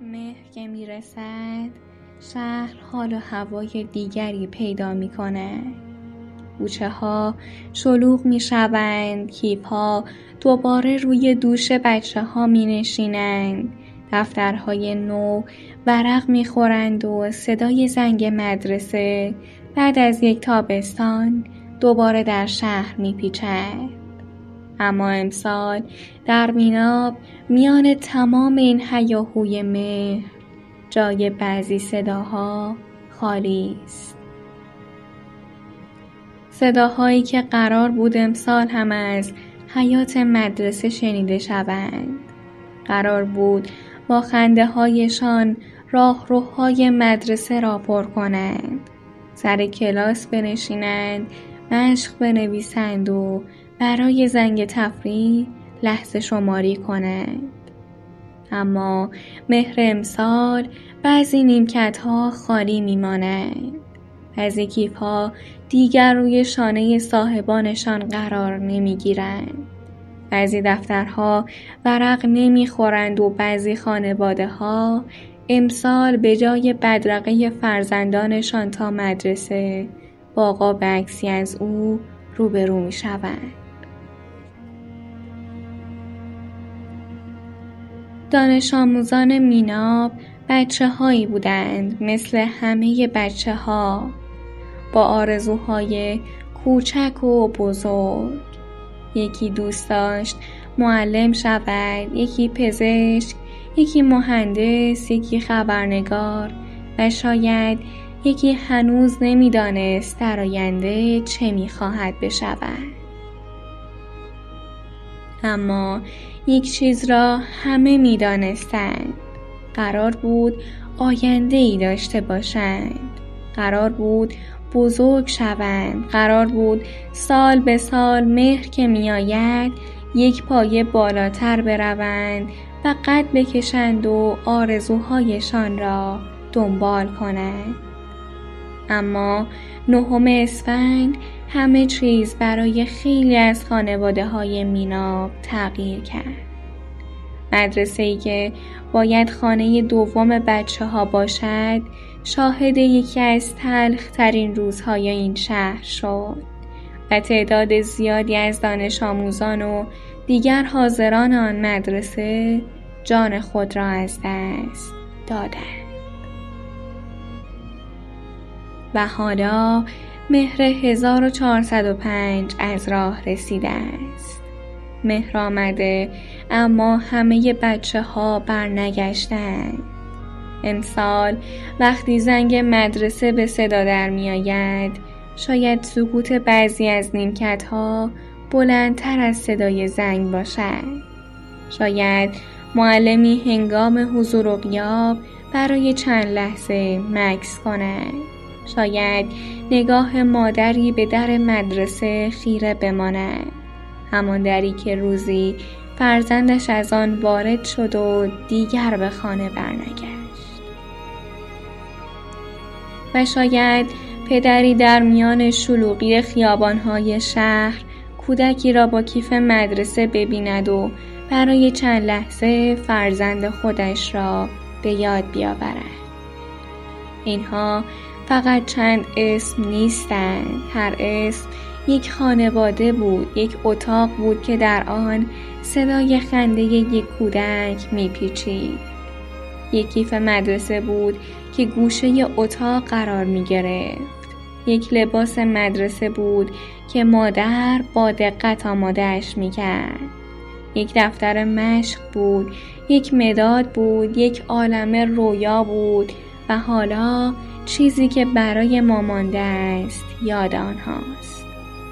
مهر که میرسد شهر حال و هوای دیگری پیدا می کند. کوچه ها شلوغ می شوند، کیف ها دوباره روی دوش بچه ها می نشینند، دفترهای نو ورق می خورند و صدای زنگ مدرسه بعد از یک تابستان دوباره در شهر می پیچد. اما امسال در میناب میان تمام این هیاهوی مهر جای بعضی صداها خالی است. صداهایی که قرار بود امسال هم از حیات مدرسه شنیده شوند. قرار بود با خنده هایشان راهروهای مدرسه را پر کنند، سر کلاس بنشینند، مشق بنویسند و برای زنگ تفریح لحظه شماری کنند. اما مهر امسال بعضی نیمکت ها خالی میمانند، بعضی کیف ها دیگر روی شانه صاحبانشان قرار نمیگیرند، بعضی دفترها ورق نمیخورند و بعضی خانواده ها امسال به جای بدرقه فرزندانشان تا مدرسه با قاب عکسی از او روبرو میشوند. دانش آموزان میناب بچه هایی بودند مثل همه بچه ها، با آرزوهای کوچک و بزرگ. یکی دوست داشت معلم شود، یکی پزشک، یکی مهندس، یکی خبرنگار و شاید یکی هنوز نمیدانست در آینده چه میخواهد بشود. اما یک چیز را همه میدانستند، قرار بود آینده‌ای داشته باشند، قرار بود بزرگ شوند، قرار بود سال به سال مهر که میآید یک پایه بالاتر بروند و قد بکشند و آرزوهایشان را دنبال کنند. اما 9 اسفند همه چیز برای خیلی از خانواده های میناب تغییر کرد. مدرسه‌ای که باید خانه دوم بچه ها باشد شاهد یکی از تلخ ترین روزهای این شهر شد و تعداد زیادی از دانش آموزان و دیگر حاضران آن مدرسه جان خود را از دست دادند. و حالا مهر 1405 از راه رسیده است. مهر آمده اما همه بچه ها برنگشتند. امسال وقتی زنگ مدرسه به صدا در می آید شاید سکوت بعضی از نیمکت ها بلندتر از صدای زنگ باشد. شاید معلمی هنگام حضور و غیاب برای چند لحظه مکث کند. شاید نگاه مادری به در مدرسه خیره بماند، همان دری که روزی فرزندش از آن وارد شد و دیگر به خانه برنگشت. و شاید پدری در میان شلوغی خیابان‌های شهر کودکی را با کیف مدرسه ببیند و برای چند لحظه فرزند خودش را به یاد بیاورد. اینها فقط چند اسم نیستند، هر اسم یک خانواده بود، یک اتاق بود که در آن صدای خنده یک کودک میپیچید. یک کیف مدرسه بود که گوشه اتاق قرار میگرفت. یک لباس مدرسه بود که مادر با دقت آماده‌اش میکرد. یک دفتر مشق بود، یک مداد بود، یک عالمه رویا بود و حالا چیزی که برای ما مانده است یاد آنهاست.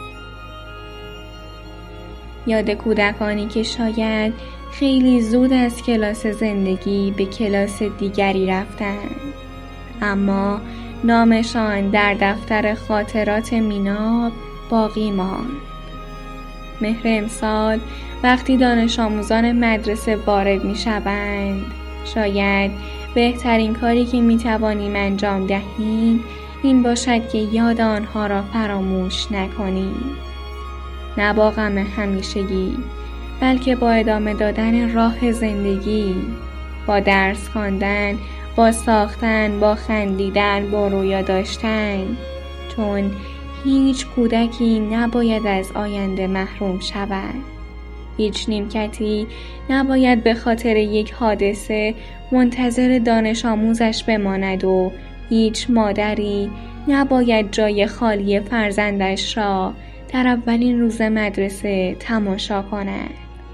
یاد کودکانی که شاید خیلی زود از کلاس زندگی به کلاس دیگری رفتند، اما نامشان در دفتر خاطرات میناب باقی ماند. مهر امسال وقتی دانش آموزان مدرسه وارد می شوند شاید بهترین کاری که می توانیم انجام دهیم این باشد که یاد آنها را فراموش نکنیم. نه با غم همیشگی بلکه با ادامه دادن راه زندگی، با درس خواندن، با ساختن، با خندیدن، با رویا داشتن، چون هیچ کودکی نباید از آینده محروم شود. هیچ نیمکتی نباید به خاطر یک حادثه منتظر دانش آموزش بماند و هیچ مادری نباید جای خالی فرزندش را در اولین روز مدرسه تماشا کند.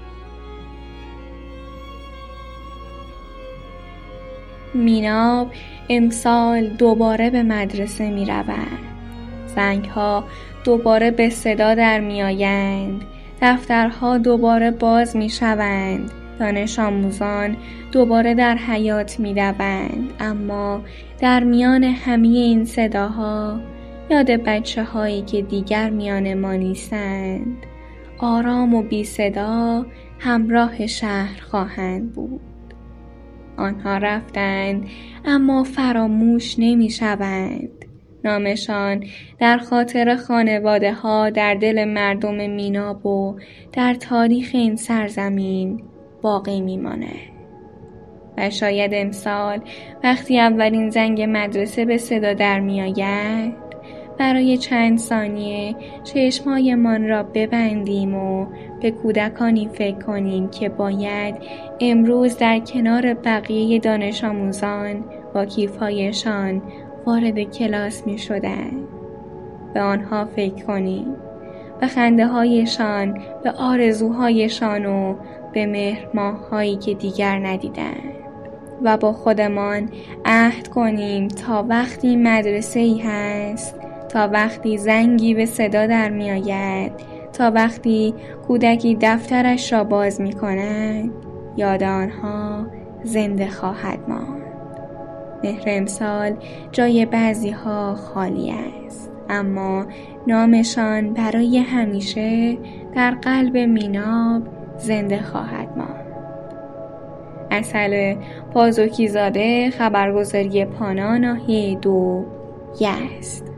میناب امسال دوباره به مدرسه می رود. زنگ‌ها دوباره به صدا در می آیند. دفترها دوباره باز می شوند. دانش آموزان دوباره در حیاط می دوند. اما در میان همه این صداها یاد بچه هایی که دیگر میان ما نیستند آرام و بی صدا همراه شهر خواهند بود. آنها رفتند اما فراموش نمی شوند. نامشان در خاطر خانواده ها، در دل مردم میناب و در تاریخ این سرزمین باقی می ماند. و شاید امسال وقتی اولین زنگ مدرسه به صدا در می آید برای چند ثانیه چشمایمان را ببندیم و به کودکانی فکر کنیم که باید امروز در کنار بقیه دانش آموزان با کیف‌هایشان وارد کلاس می شدند. به آنها فکر کنیم، به خنده هایشان، به آرزوهایشان و به مهر ماه‌هایی که دیگر ندیدند. و با خودمان عهد کنیم تا وقتی مدرسه‌ای هست، تا وقتی زنگی به صدا در می آید، تا وقتی کودکی دفترش را باز می کند، یاد آنها زنده خواهد ماند. مهر امسال جای بعضی ها خالی است، اما نامشان برای همیشه در قلب میناب زنده خواهد ماند. اصل پازوکی زاده، خبرگزاری پانا، ناحیه 2 یزد.